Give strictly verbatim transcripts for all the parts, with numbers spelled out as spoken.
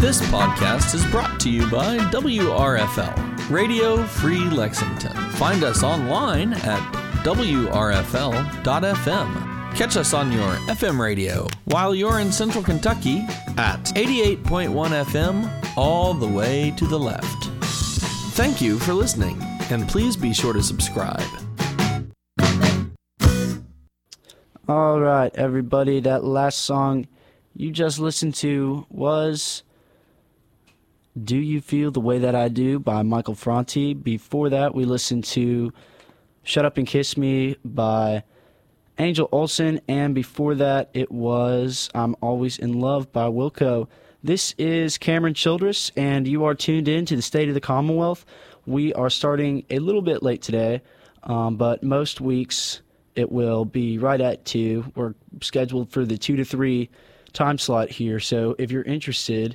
This podcast is brought to you by W R F L, Radio Free Lexington. Find us online at W R F L dot F M. Catch us on your F M radio while you're in Central Kentucky at eighty-eight point one F M, all the way to the left. Thank you for listening, and please be sure to subscribe. All right, everybody, that last song you just listened to was Do You Feel the Way That I Do by Michael Franti. Before that, we listened to Shut Up and Kiss Me by Angel Olsen, and before that, it was I'm Always in Love by Wilco. This is Cameron Childress, and you are tuned in to the State of the Commonwealth. We are starting a little bit late today, um, but most weeks it will be right at two. We're scheduled for the two to three time slot here, so if you're interested,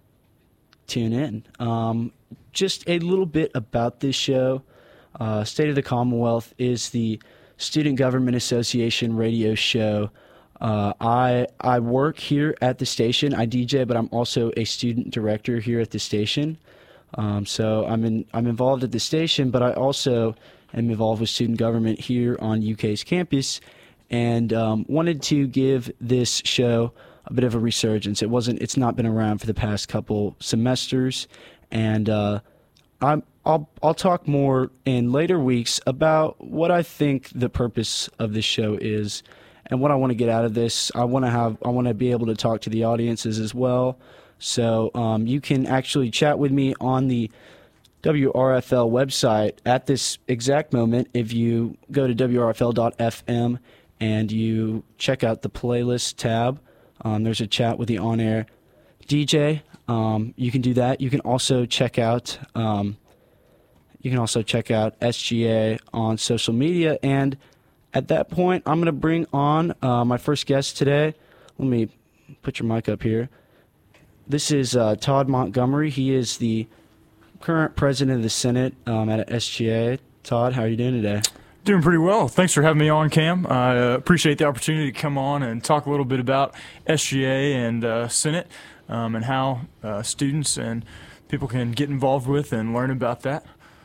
tune in. Um, just a little bit about this show. Uh, State of the Commonwealth is the Student Government Association radio show. Uh, I I work here at the station. I D J, but I'm also a student director here at the station. Um, so I'm in I'm involved at the station, but I also am involved with student government here on U K's campus, and um, wanted to give this show a bit of a resurgence. It wasn't. It's not been around for the past couple semesters, and uh, I'm. I'll I'll talk more in later weeks about what I think the purpose of this show is and what I want to get out of this. I want to have I want to be able to talk to the audiences as well. So um, you can actually chat with me on the W R F L website at this exact moment. If you go to W R F L dot F M and you check out the playlist tab, um, there's a chat with the on-air D J. Um, you can do that. You can also check out um, you can also check out S G A on social media. And at that point, I'm going to bring on uh, my first guest today. Let me put your mic up here. This is uh, Todd Montgomery. He is the current president of the Senate um, at S G A. Todd, how are you doing today? Doing pretty well. Thanks for having me on, Cam. I uh, appreciate the opportunity to come on and talk a little bit about S G A and uh, Senate um, and how uh, students and people can get involved with and learn about that.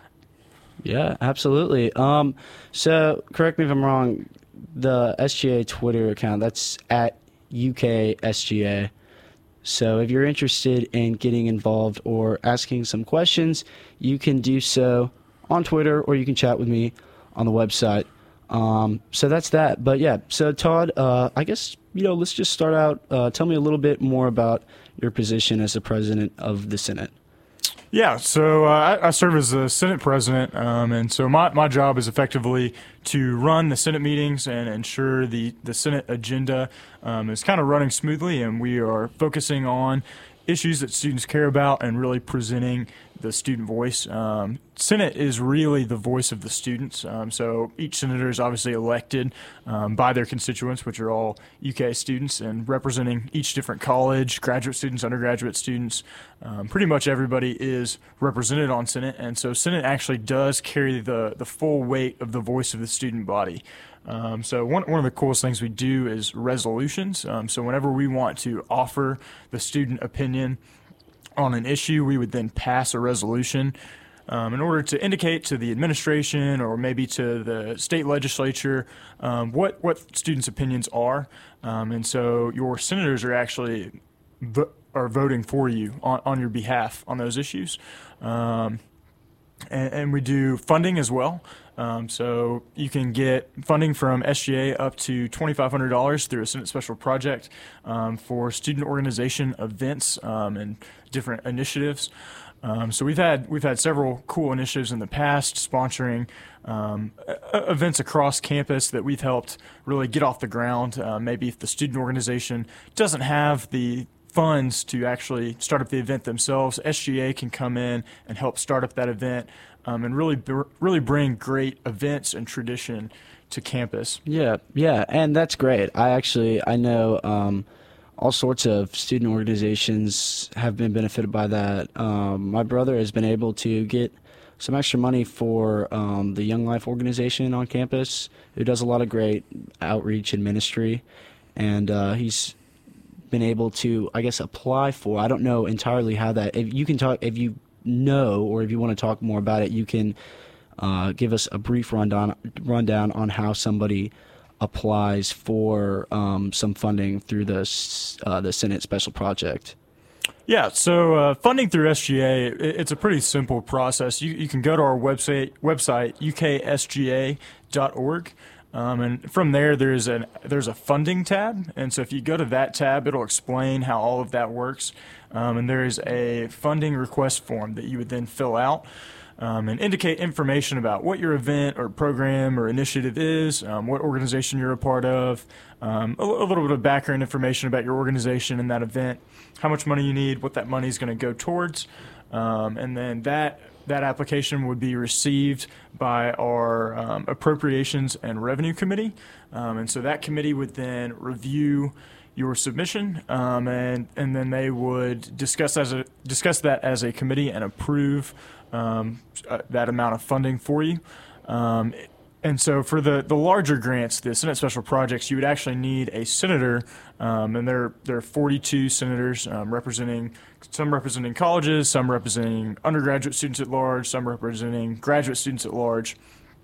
Yeah, absolutely. Um, so, correct me if I'm wrong, the S G A Twitter account, that's at U K S G A. So if you're interested in getting involved or asking some questions, you can do so on Twitter, or you can chat with me on the website. Um, so that's that. But yeah, so Todd, uh, I guess, you know, let's just start out. Uh, tell me a little bit more about your position as the president of the Senate. Yeah, so uh, I, I serve as the Senate president, um, and so my, my job is effectively to run the Senate meetings and ensure the, the Senate agenda um, is kind of running smoothly, and we are focusing on issues that students care about and really presenting the student voice. Um, Senate is really the voice of the students, um, so each senator is obviously elected um, by their constituents, which are all U K students, and representing each different college, graduate students, undergraduate students. Um, pretty much everybody is represented on Senate, and so Senate actually does carry the, the full weight of the voice of the student body. Um, so one, one of the coolest things we do is resolutions. Um, so whenever we want to offer the student opinion on an issue, we would then pass a resolution um, in order to indicate to the administration or maybe to the state legislature um, what, what students' opinions are. Um, and so your senators are actually vo- are voting for you on, on your behalf on those issues. Um, and, and we do funding as well. Um, so you can get funding from S G A up to twenty-five hundred dollars through a Senate Special Project um, for student organization events um, and different initiatives. Um, so we've had we've had several cool initiatives in the past, sponsoring um, events across campus that we've helped really get off the ground. Uh, maybe if the student organization doesn't have the funds to actually start up the event themselves, S G A can come in and help start up that event. Um, and really, really bring great events and tradition to campus. Yeah, yeah, and that's great. I actually, I know um, all sorts of student organizations have been benefited by that. Um, my brother has been able to get some extra money for um, the Young Life organization on campus, who does a lot of great outreach and ministry, and uh, he's been able to, I guess, apply for. I don't know entirely how that. If you can talk, if you know, or if you want to talk more about it, you can uh, give us a brief rundown rundown on how somebody applies for um, some funding through the uh, the Senate Special Project. Yeah, so uh, funding through S G A, it, it's a pretty simple process. You, you can go to our website, website u k s g a dot org, um, and from there there's an there's a funding tab, and so if you go to that tab, it'll explain how all of that works, um, and there's a funding request form that you would then fill out. Um, and indicate information about what your event or program or initiative is, um, what organization you're a part of, um, a, a little bit of background information about your organization and that event, how much money you need, what that money is going to go towards, um, and then that that application would be received by our um, Appropriations and Revenue Committee, um, and so that committee would then review your submission, um, and and then they would discuss as a discuss that as a committee and approve um, uh, that amount of funding for you. Um, and so for the, the larger grants, the Senate Special Projects, you would actually need a senator, um, and there there are forty-two senators um, representing some representing colleges, some representing undergraduate students at large, some representing graduate students at large.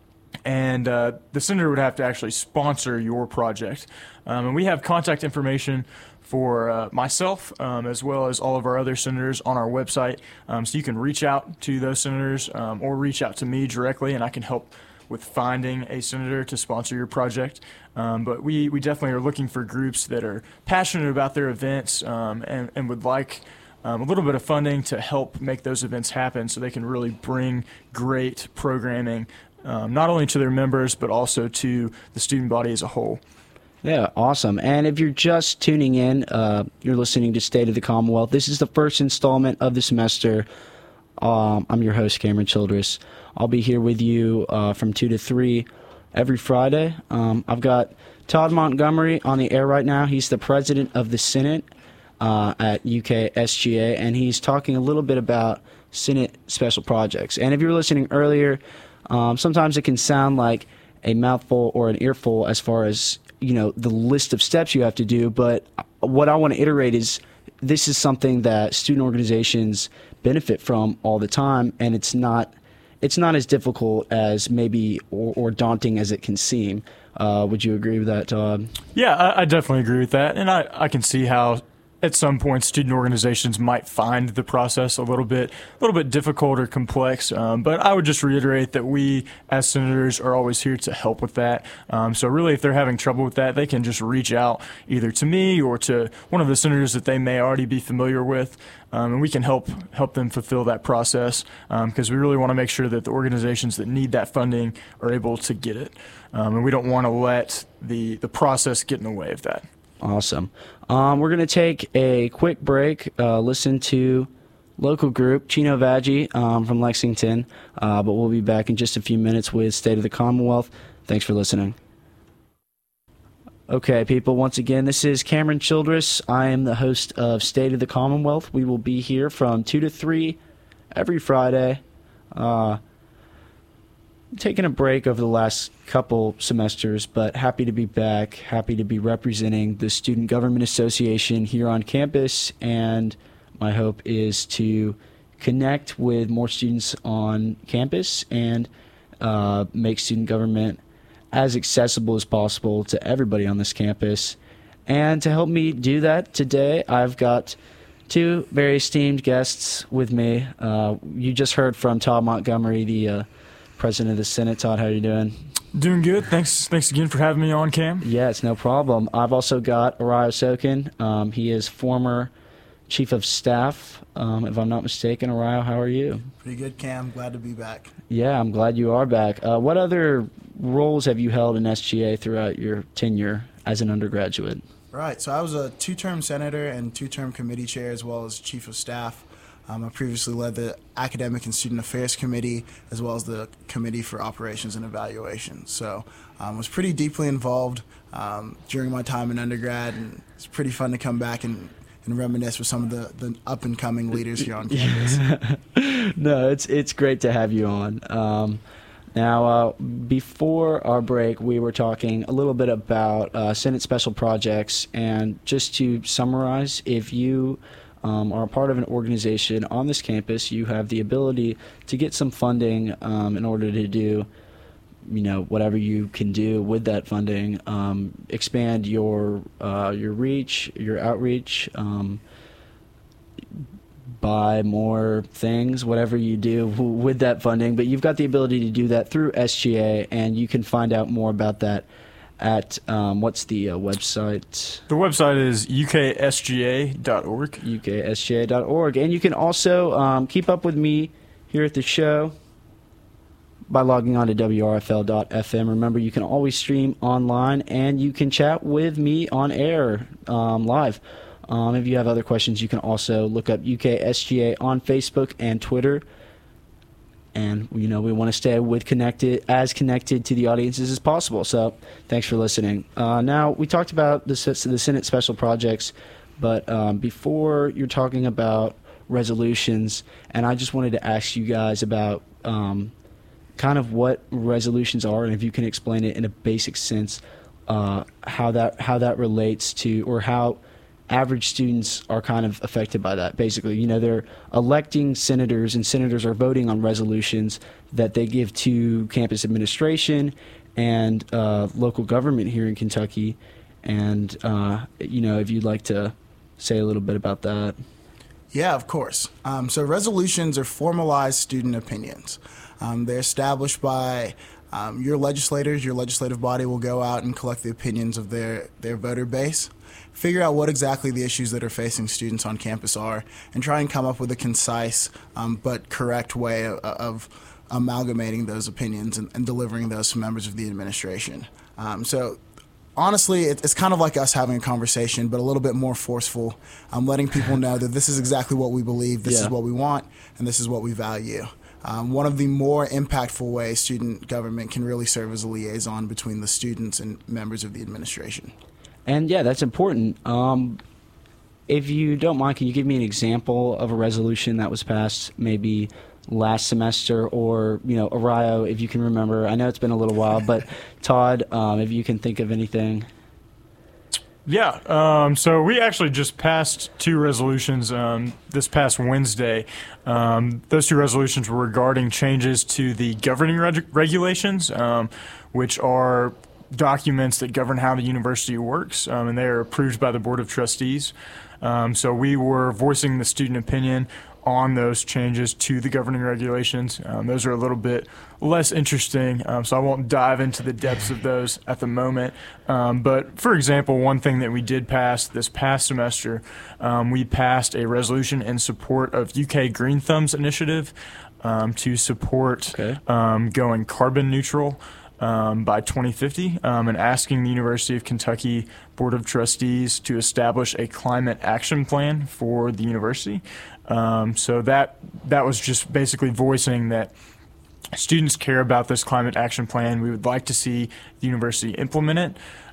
And uh, the senator would have to actually sponsor your project. Um, and we have contact information for uh, myself um, as well as all of our other senators on our website. Um, so you can reach out to those senators um, or reach out to me directly, and I can help with finding a senator to sponsor your project. Um, but we, we definitely are looking for groups that are passionate about their events um, and, and would like Um, a little bit of funding to help make those events happen so they can really bring great programming um, not only to their members but also to the student body as a whole. Yeah, awesome. And if you're just tuning in, uh, you're listening to State of the Commonwealth. This is the first installment of the semester. Um, I'm your host, Cameron Childress. I'll be here with you uh, from two to three every Friday. Um, I've got Todd Montgomery on the air right now. He's the president of the Senate Uh, at U K S G A, and he's talking a little bit about Senate Special Projects. And if you were listening earlier, um, sometimes it can sound like a mouthful or an earful as far as, you know, the list of steps you have to do, but what I want to iterate is this is something that student organizations benefit from all the time, and it's not it's not as difficult as maybe or, or daunting as it can seem. Uh, would you agree with that, Todd? Yeah, I, I definitely agree with that, and I, I can see how at some point student organizations might find the process a little bit a little bit difficult or complex, um, but I would just reiterate that we as senators are always here to help with that. Um, so really, if they're having trouble with that, they can just reach out either to me or to one of the senators that they may already be familiar with, um, and we can help help them fulfill that process, because um, we really want to make sure that the organizations that need that funding are able to get it, um, and we don't want to let the the process get in the way of that. Awesome. Um, we're going to take a quick break, uh, listen to local group Chino Vaggi um, from Lexington, uh, but we'll be back in just a few minutes with State of the Commonwealth. Thanks for listening. Okay, people, once again, this is Cameron Childress. I am the host of State of the Commonwealth. We will be here from two to three every Friday. Uh, taking a break over the last couple semesters, but happy to be back, happy to be representing the Student Government Association here on campus, and my hope is to connect with more students on campus and uh, make student government as accessible as possible to everybody on this campus. And to help me do that today, I've got two very esteemed guests with me. Uh, you just heard from Todd Montgomery, the uh, President of the Senate. Todd, how are you doing? Doing good. Thanks Thanks again for having me on, Cam. Yeah, it's no problem. I've also got Ariah Sokin. Um, he is former Chief of Staff, um, if I'm not mistaken. Ariah, how are you? Pretty good, Cam. Glad to be back. Yeah, I'm glad you are back. Uh, what other roles have you held in S G A throughout your tenure as an undergraduate? Right, so I was a two-term senator and two-term committee chair as well as Chief of Staff. Um, I previously led the Academic and Student Affairs Committee as well as the Committee for Operations and Evaluation. So I um, was pretty deeply involved um, during my time in undergrad, and it's pretty fun to come back and, and reminisce with some of the, the up-and-coming leaders here on campus. No, it's it's great to have you on. Um, Now, uh, before our break, we were talking a little bit about uh, Senate special projects, and just to summarize, if you um, are a part of an organization on this campus, you have the ability to get some funding um, in order to do, you know, whatever you can do with that funding, um, expand your uh, your reach, your outreach. Um, buy more things, whatever you do w- with that funding, but you've got the ability to do that through S G A, and you can find out more about that at, um, what's the uh, website? The website is U K S G A dot org. U K S G A dot org. And you can also um, keep up with me here at the show by logging on to W R F L dot F M. Remember, you can always stream online, and you can chat with me on air um, live. Um, if you have other questions, you can also look up U K S G A on Facebook and Twitter. And, you know, we want to stay with connected, as connected to the audiences as possible. So thanks for listening. Uh, now, we talked about the, the Senate special projects, but um, before you're talking about resolutions, and I just wanted to ask you guys about um, kind of what resolutions are, and if you can explain it in a basic sense, uh, how that how that relates to, or how average students are kind of affected by that. Basically, you know, they're electing senators, and senators are voting on resolutions that they give to campus administration and uh, local government here in Kentucky. And, uh, you know, if you'd like to say a little bit about that. Yeah, of course. Um, so resolutions are formalized student opinions. Um, they're established by um, your legislators. Your legislative body will go out and collect the opinions of their, their voter base, figure out what exactly the issues that are facing students on campus are, and try and come up with a concise um, but correct way of, of amalgamating those opinions and, and delivering those to members of the administration. Um, so honestly, it, it's kind of like us having a conversation, but a little bit more forceful, um, letting people know that this is exactly what we believe, this Yeah. is what we want, and this is what we value. Um, one of the more impactful ways student government can really serve as a liaison between the students and members of the administration. And yeah, that's important. Um, if you don't mind, can you give me an example of a resolution that was passed maybe last semester, or, you know, Arayo, if you can remember? I know it's been a little while, but Todd, um, if you can think of anything. Yeah, um, so we actually just passed two resolutions um, this past Wednesday. Um, those two resolutions were regarding changes to the governing reg- regulations, um, which are documents that govern how the university works, um, and they are approved by the Board of Trustees. Um, so we were voicing the student opinion on those changes to the governing regulations. Um, those are a little bit less interesting, um, so I won't dive into the depths of those at the moment. Um, but for example, one thing that we did pass this past semester, um, we passed a resolution in support of U K Green Thumbs initiative um, to support Okay. um, going carbon neutral Um, by twenty fifty, um, and asking the University of Kentucky Board of Trustees to establish a climate action plan for the university. Um, so that that was just basically voicing that students care about this climate action plan. We would like to see the university implement it,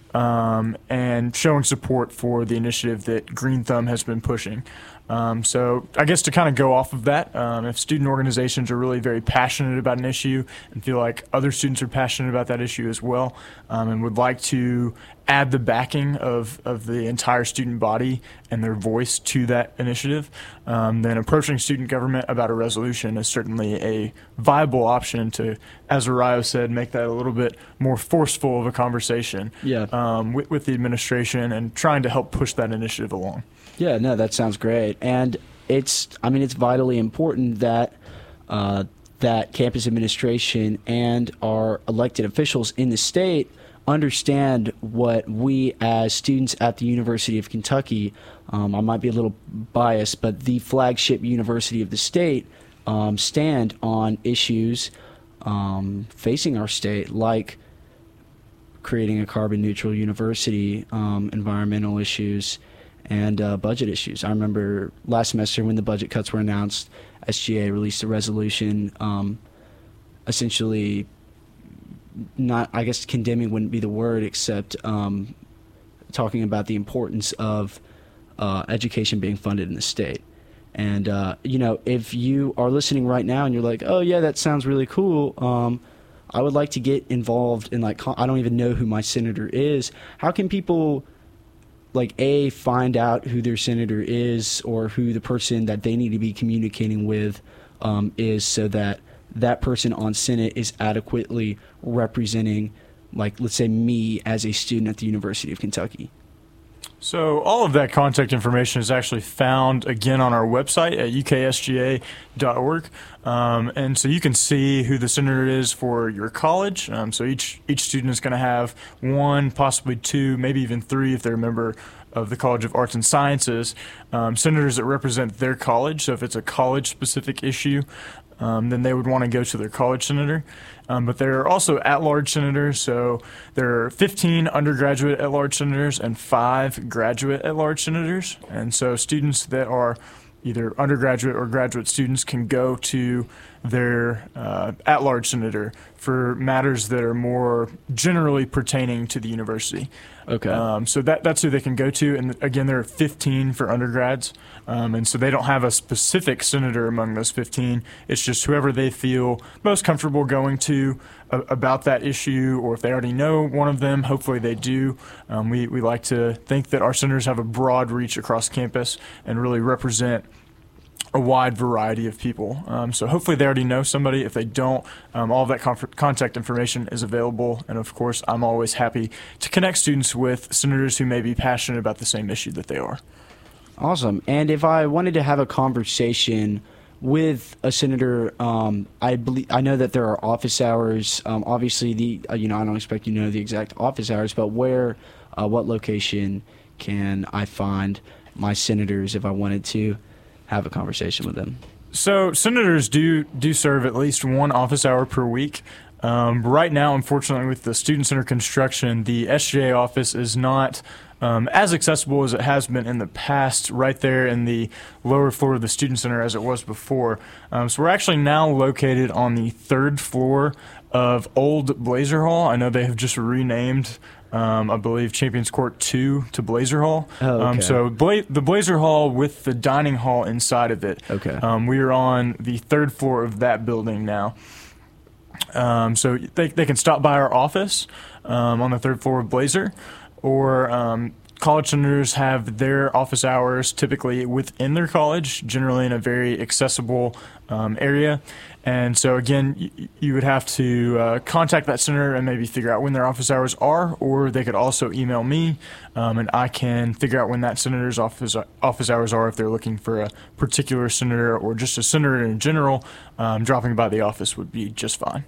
um, and showing support for the initiative that Green Thumb has been pushing. Um, so I guess to kind of go off of that, um, if student organizations are really very passionate about an issue and feel like other students are passionate about that issue as well, um, and would like to add the backing of, of the entire student body and their voice to that initiative, um, then approaching student government about a resolution is certainly a viable option to, as Arayo said, make that a little bit more forceful of a conversation Yeah. um, with, with the administration and trying to help push that initiative along. Yeah, no, that sounds great. And it's, I mean, it's vitally important that uh, that campus administration and our elected officials in the state understand what we as students at the University of Kentucky, um, I might be a little biased, but the flagship university of the state, um, stand on issues um, facing our state, like creating a carbon neutral university, um, environmental issues, and uh, budget issues. I remember last semester when the budget cuts were announced, S G A released a resolution um, essentially not, I guess condemning wouldn't be the word, except um, talking about the importance of uh, education being funded in the state. And, uh, you know, if you are listening right now and you're like, oh, yeah, that sounds really cool, um, I would like to get involved in, like, I don't even know who my senator is. How can people, like, A, find out who their senator is or who the person that they need to be communicating with um, is, so that that person on Senate is adequately representing, like, let's say me as a student at the University of Kentucky? So all of that contact information is actually found again on our website at U K S G A dot org, um, and so you can see who the senator is for your college. Um, so each each student is going to have one, possibly two, maybe even three if they're a member of the College of Arts and Sciences, um, senators that represent their college. So if it's a college-specific issue, um, then they would want to go to their college senator. Um, but there are also at-large senators, so there are fifteen undergraduate at-large senators and five graduate at-large senators. And so students that are either undergraduate or graduate students can go to their uh, at-large senator for matters that are more generally pertaining to the university. Okay. Um, so that that's who they can go to. And again, there are fifteen for undergrads. Um, and so they don't have a specific senator among those fifteen. It's just whoever they feel most comfortable going to uh, about that issue, or if they already know one of them, hopefully they do. Um, we, we like to think that our senators have a broad reach across campus and really represent a wide variety of people. Um, so hopefully they already know somebody. If they don't, um, all of that conf- contact information is available. And of course, I'm always happy to connect students with senators who may be passionate about the same issue that they are. Awesome. And if I wanted to have a conversation with a senator, um, I believe I know that there are office hours. Um, obviously, the uh, you know I don't expect you to know the exact office hours, but where, uh, what location can I find my senators if I wanted to have a conversation with them? So senators do do serve at least one office hour per week. Um, right now, unfortunately, with the Student Center construction, the S G A office is not um, as accessible as it has been in the past, right there in the lower floor of the Student Center as it was before. Um, so we're actually now located on the third floor of Old Blazer Hall. I know they have just renamed Um, I believe Champions Court two to Blazer Hall. Oh, okay. Um, so Bla- the Blazer Hall with the dining hall inside of it. Okay. Um, we are on the third floor of that building now. Um, so they, they can stop by our office um, on the third floor of Blazer, or um, college senators have their office hours typically within their college, generally in a very accessible um, area. And so, again, you, you would have to uh, contact that senator and maybe figure out when their office hours are, or they could also email me, um, and I can figure out when that senator's office office hours are if they're looking for a particular senator or just a senator in general. Um, dropping by the office would be just fine.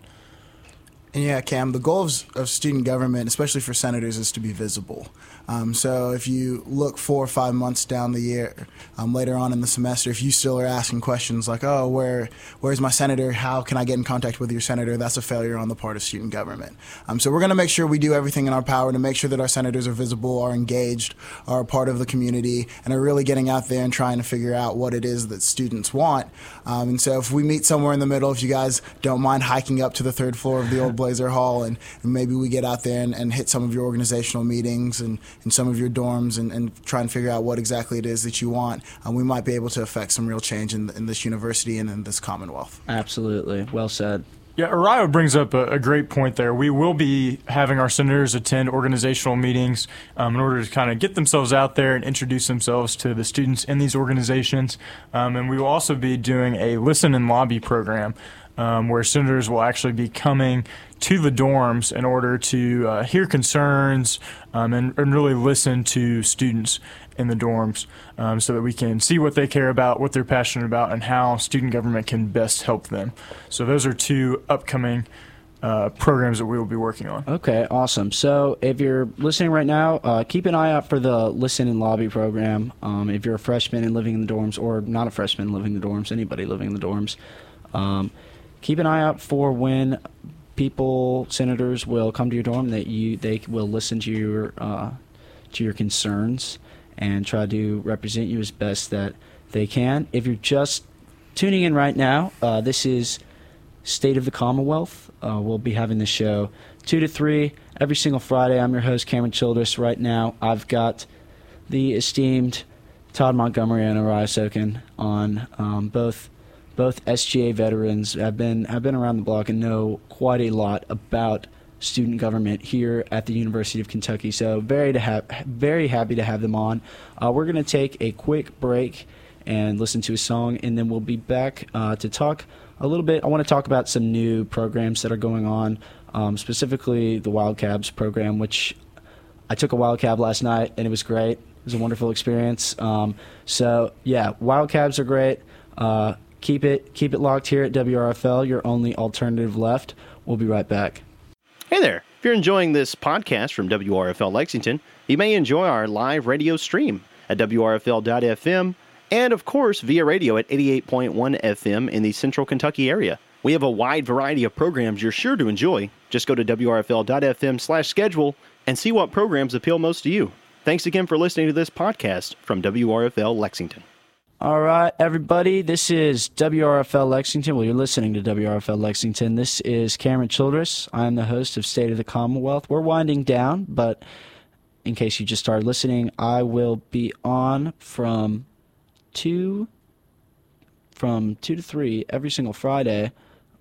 And yeah, Cam, the goal of, of student government, especially for senators, is to be visible. Um, so if you look four or five months down the year, um, later on in the semester, if you still are asking questions like, oh, where, where's my senator? How can I get in contact with your senator? That's a failure on the part of student government. Um, so we're going to make sure we do everything in our power to make sure that our senators are visible, are engaged, are a part of the community, and are really getting out there and trying to figure out what it is that students want. Um, and so if we meet somewhere in the middle, if you guys don't mind hiking up to the third floor of the Old Blazer Hall, and, and maybe we get out there and, and hit some of your organizational meetings and, and some of your dorms and, and try and figure out what exactly it is that you want, um, we might be able to affect some real change in, in this university and in this Commonwealth. Absolutely. Well said. Yeah, Araya brings up a, a great point there. We will be having our senators attend organizational meetings um, in order to kind of get themselves out there and introduce themselves to the students in these organizations. Um, and we will also be doing a listen and lobby program um, where senators will actually be coming to the dorms in order to uh, hear concerns um, and, and really listen to students in the dorms um, so that we can see what they care about, what they're passionate about, and how student government can best help them. So those are two upcoming uh, programs that we will be working on. Okay, awesome. So if you're listening right now, uh, keep an eye out for the Listen and Lobby program. Um, if you're a freshman and living in the dorms, or not a freshman living in the dorms, anybody living in the dorms, um, keep an eye out for when people, senators, will come to your dorm, that you they will listen to your uh, to your concerns and try to represent you as best that they can. If you're just tuning in right now, uh, this is State of the Commonwealth. Uh, we'll be having the show two to three every single Friday. I'm your host, Cameron Childress. Right now, I've got the esteemed Todd Montgomery and Araya Sokin on um, both both S G A veterans. I've been I've been around the block and know quite a lot about student government here at the University of Kentucky. So very to have very happy to have them on. Uh, we're going to take a quick break and listen to a song, and then we'll be back uh, to talk a little bit. I want to talk about some new programs that are going on, um, specifically the Wild Cabs program, which I took a Wild Cab last night, and it was great. It was a wonderful experience. Um, so, yeah, Wild Cabs are great. Uh, keep it keep it locked here at W R F L, your only alternative left. We'll be right back. Hey there. If you're enjoying this podcast from W R F L Lexington, you may enjoy our live radio stream at W R F L dot F M and, of course, via radio at eighty-eight point one F M in the central Kentucky area. We have a wide variety of programs you're sure to enjoy. Just go to W R F L dot F M slash schedule and see what programs appeal most to you. Thanks again for listening to this podcast from W R F L Lexington. All right, everybody, this is W R F L Lexington. Well, you're listening to W R F L Lexington. This is Cameron Childress. I'm the host of State of the Commonwealth. We're winding down, but in case you just started listening, I will be on from two, from two to three every single Friday.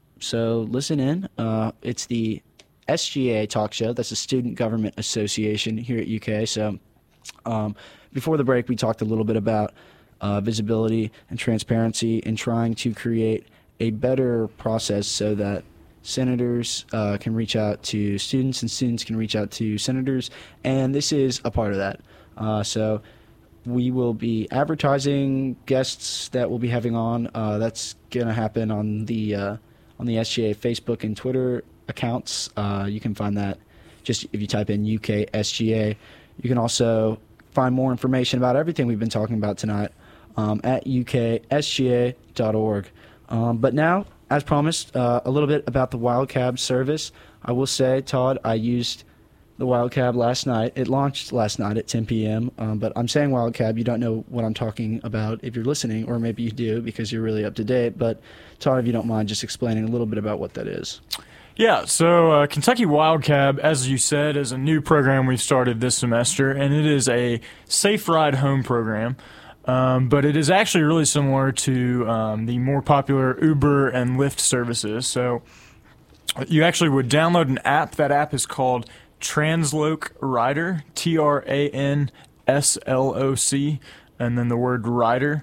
So listen in. Uh, it's the S G A talk show. That's the Student Government Association here at U K. So um, before the break, we talked a little bit about uh, visibility and transparency and trying to create a better process so that senators uh, can reach out to students and students can reach out to senators. And this is a part of that. Uh, so we will be advertising guests that we'll be having on. Uh, that's going to happen on the uh, on the S G A Facebook and Twitter accounts. Uh, you can find that just if you type in U K S G A. You can also find more information about everything we've been talking about tonight um, at U K S G A dot org. Um, but now, as promised, uh, a little bit about the Wild Cab service. I will say, Todd, I used the Wild Cab last night. It launched last night at ten p.m., um, but I'm saying Wild Cab. You don't know what I'm talking about if you're listening, or maybe you do because you're really up to date. But Todd, if you don't mind just explaining a little bit about what that is. Yeah, so uh, Kentucky Wild Cab, as you said, is a new program we've started this semester, and it is a safe ride home program. Um, but it is actually really similar to um, the more popular Uber and Lyft services. So you actually would download an app. That app is called Transloc Rider, T R A N S L O C, and then the word rider.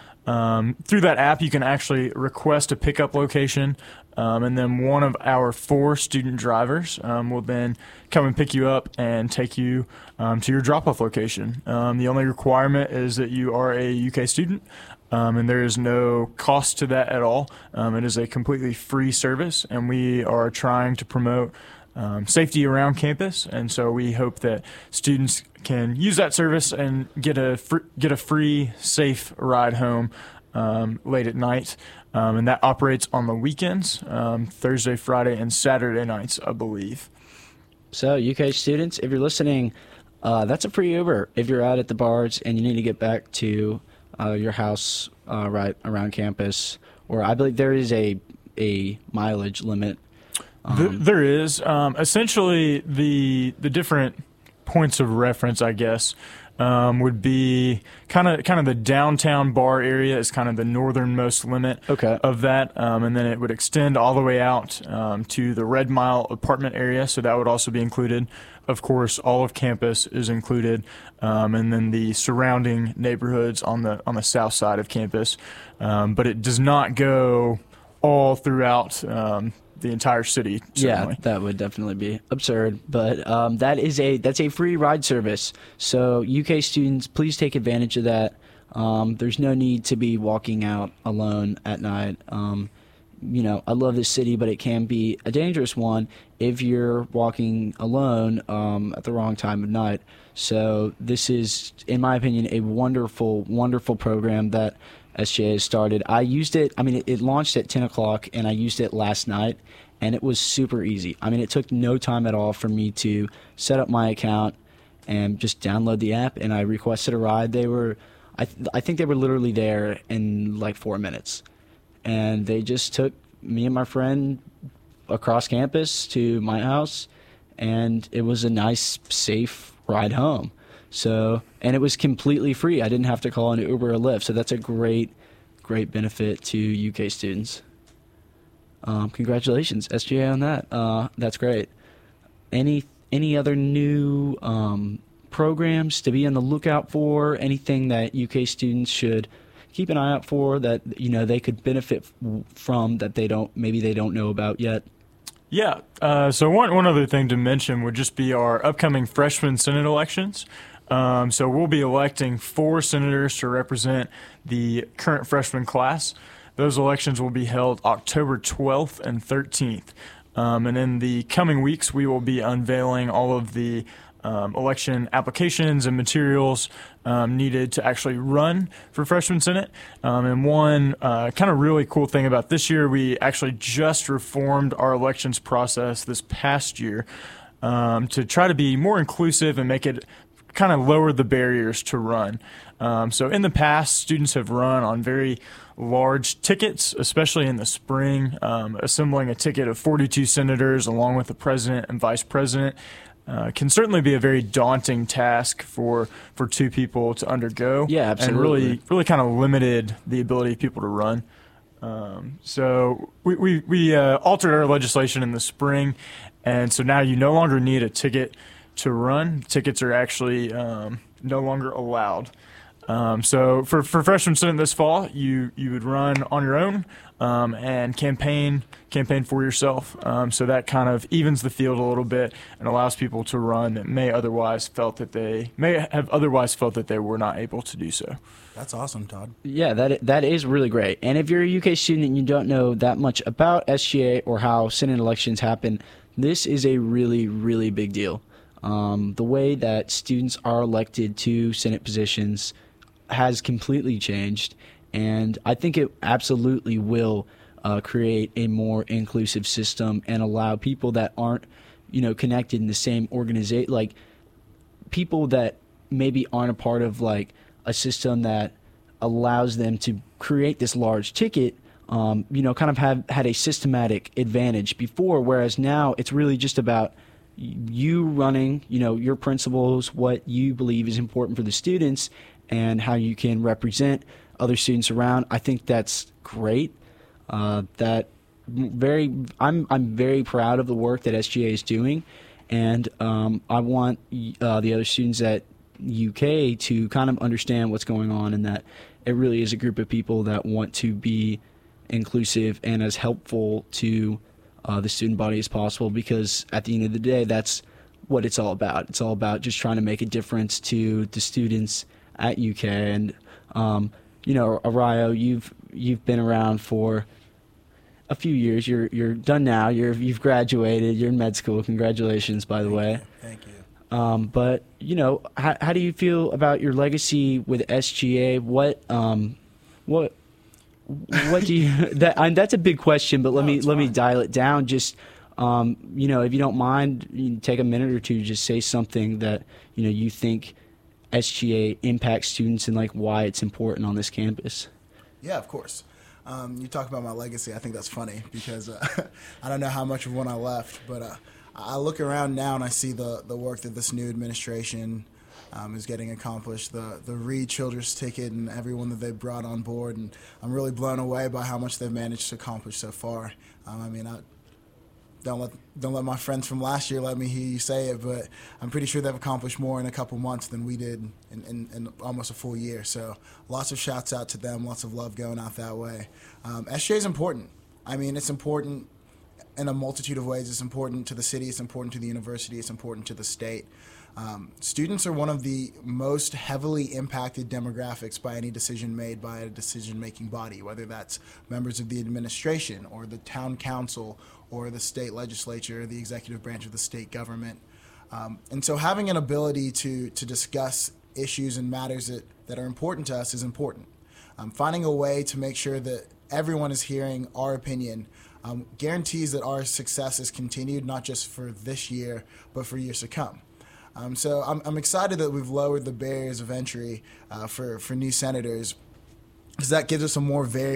Um, through that app, you can actually request a pickup location, um, and then one of our four student drivers um, will then come and pick you up and take you um, to your drop-off location. Um, the only requirement is that you are a U K student, um, and there is no cost to that at all. Um, it is a completely free service, and we are trying to promote Um, safety around campus, and so we hope that students can use that service and get a fr- get a free, safe ride home um, late at night, um, and that operates on the weekends, um, Thursday, Friday, and Saturday nights, I believe. So, U K students, if you're listening, uh, that's a free Uber if you're out at the bars and you need to get back to uh, your house uh, right around campus, or I believe there is a a mileage limit. Um, there is. Um, essentially, the the different points of reference, I guess, um, would be kind of kind of the downtown bar area is kind of the northernmost limit okay. of that, um, and then it would extend all the way out um, to the Red Mile apartment area, so that would also be included. Of course, all of campus is included, um, and then the surrounding neighborhoods on the on the south side of campus, um, but it does not go all throughout Um, the entire city. Certainly. Yeah, that would definitely be absurd, but um, that is a that's a free ride service. So U K students, please take advantage of that. Um, there's no need to be walking out alone at night. Um, you know, I love this city, but it can be a dangerous one if you're walking alone um, at the wrong time of night. So this is, in my opinion, a wonderful, wonderful program that S G A has started. I used it, I mean, it, it launched at ten o'clock, and I used it last night, and it was super easy. I mean, it took no time at all for me to set up my account and just download the app, and I requested a ride. They were, I, th- I think they were literally there in like four minutes. And they just took me and my friend across campus to my house, and it was a nice, safe ride home. So, and it was completely free. I didn't have to call an Uber or Lyft. So that's a great, great benefit to U K students. Um, congratulations, S G A, on that. Uh, that's great. Any any other new um, programs to be on the lookout for? Anything that U K students should keep an eye out for that, you know, they could benefit f- from that they don't maybe they don't know about yet? Yeah. Uh, so one one other thing to mention would just be our upcoming freshman Senate elections. Um, so we'll be electing four senators to represent the current freshman class. Those elections will be held October twelfth and thirteenth. Um, and in the coming weeks, we will be unveiling all of the um, election applications and materials um, needed to actually run for freshman Senate. Um, and one uh, kind of really cool thing about this year, we actually just reformed our elections process this past year um, to try to be more inclusive and make it kind of lower the barriers to run. Um, so in the past, students have run on very large tickets, especially in the spring. Um, assembling a ticket of forty-two senators along with the president and vice president uh, can certainly be a very daunting task for for two people to undergo. Yeah, absolutely. And really, really kind of limited the ability of people to run. Um, so we we, we uh, altered our legislation in the spring, and so now you no longer need a ticket to run. Tickets are actually um, no longer allowed. Um, so for, for freshman Senate this fall, you, you would run on your own um, and campaign campaign for yourself. Um, so that kind of evens the field a little bit and allows people to run that may otherwise felt that they may have otherwise felt that they were not able to do so. That's awesome, Todd. Yeah, that that is really great. And if you're a U K student and you don't know that much about S G A or how Senate elections happen, this is a really, really big deal. Um, the way that students are elected to Senate positions has completely changed, and I think it absolutely will uh, create a more inclusive system and allow people that aren't, you know, connected in the same organization, like people that maybe aren't a part of like a system that allows them to create this large ticket, um, you know, kind of have had a systematic advantage before, whereas now it's really just about you running, you know, your principles, what you believe is important for the students, and how you can represent other students around. I think that's great. Uh, that very, I'm I'm very proud of the work that S G A is doing, and um, I want uh, the other students at U K to kind of understand what's going on, and that it really is a group of people that want to be inclusive and as helpful to uh, the student body as possible. Because at the end of the day, that's what it's all about. It's all about just trying to make a difference to the students at U K. And um, you know, Arayo, you've you've been around for a few years. You're you're done now. You're you've graduated. You're in med school. Congratulations, by the Thank way. you. Thank you. Um, but you know, how how do you feel about your legacy with S G A? What um, what what do you? That and that's a big question. But let No, me it's let me fine. dial it down. Just um, you know, if you don't mind, you can take a minute or two to just say something that you know you think S G A impacts students and like why it's important on this campus. Yeah, of course. Um, you talk about my legacy. I think that's funny because uh, I don't know how much of one I left, but uh, I look around now and I see the, the work that this new administration um, is getting accomplished, the the Reed Childress ticket and everyone that they've brought on board, and I'm really blown away by how much they've managed to accomplish so far. Um, I mean, I don't let don't let my friends from last year let me hear you say it, but I'm pretty sure they've accomplished more in a couple months than we did in, in, in almost a full year. So lots of shouts out to them, lots of love going out that way. Um, S G A is important. I mean, it's important in a multitude of ways. It's important to the city, it's important to the university, it's important to the state. Um, students are one of the most heavily impacted demographics by any decision made by a decision-making body, whether that's members of the administration or the town council or the state legislature or the executive branch of the state government. Um, and so having an ability to, to discuss issues and matters that, that are important to us is important. Um, finding a way to make sure that everyone is hearing our opinion um, guarantees that our success is continued, not just for this year, but for years to come. Um, so I'm, I'm excited that we've lowered the barriers of entry uh, for, for new senators, because that gives us a more varied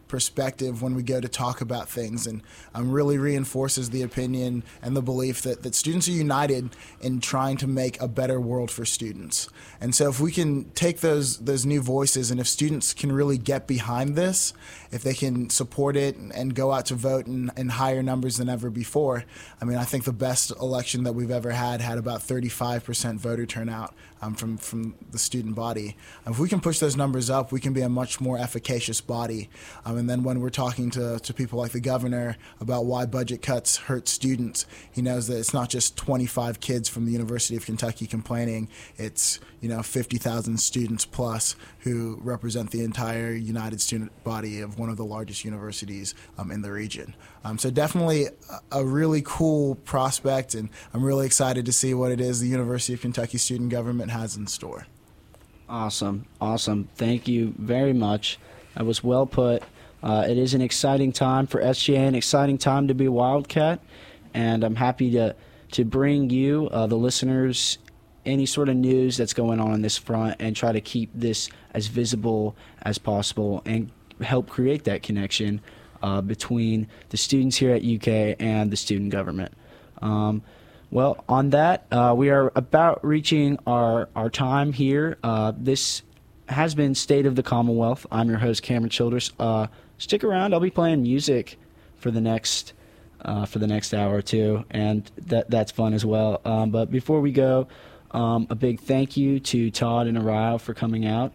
perspective when we go to talk about things, and um, really reinforces the opinion and the belief that, that students are united in trying to make a better world for students. And so if we can take those those new voices, and if students can really get behind this, if they can support it and, and go out to vote in, in higher numbers than ever before, I mean, I think the best election that we've ever had had about thirty-five percent voter turnout um, from, from the student body. And if we can push those numbers up, we can be a much more efficacious body. Um, and then when we're talking to, to people like the governor about why budget cuts hurt students, he knows that it's not just twenty-five kids from the University of Kentucky complaining. It's, you know, fifty thousand students plus who represent the entire United Student body of one of the largest universities um, in the region. Um, so definitely a, a really cool prospect, and I'm really excited to see what it is the University of Kentucky student government has in store. Awesome, awesome. Thank you very much. That was well put. Uh, it is an exciting time for S G A, an exciting time to be a Wildcat, and I'm happy to, to bring you, uh, the listeners, any sort of news that's going on in this front, and try to keep this as visible as possible and help create that connection uh, between the students here at U K and the student government. Um, well, on that, uh, we are about reaching our, our time here. Uh, this has been State of the Commonwealth. I'm your host, Cameron Childress. Uh, stick around. I'll be playing music for the next uh, for the next hour or two, and that that's fun as well. Um, but before we go, um, a big thank you to Todd and Araya for coming out.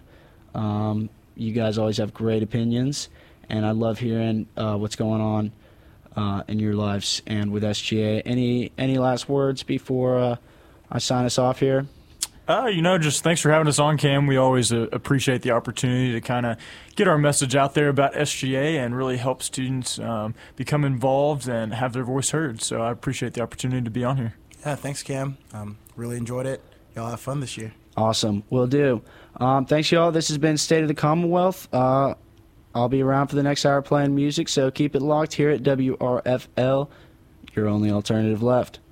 Um, you guys always have great opinions, and I love hearing uh, what's going on uh, in your lives and with S G A. Any any last words before uh, I sign us off here? Uh, you know, just thanks for having us on, Cam. We always uh, appreciate the opportunity to kind of get our message out there about S G A and really help students um, become involved and have their voice heard. So I appreciate the opportunity to be on here. Yeah, thanks, Cam. Um, really enjoyed it. Y'all have fun this year. Awesome. Will do. Um, thanks, y'all. This has been State of the Commonwealth. Uh, I'll be around for the next hour playing music, so keep it locked here at W R F L, your only alternative left.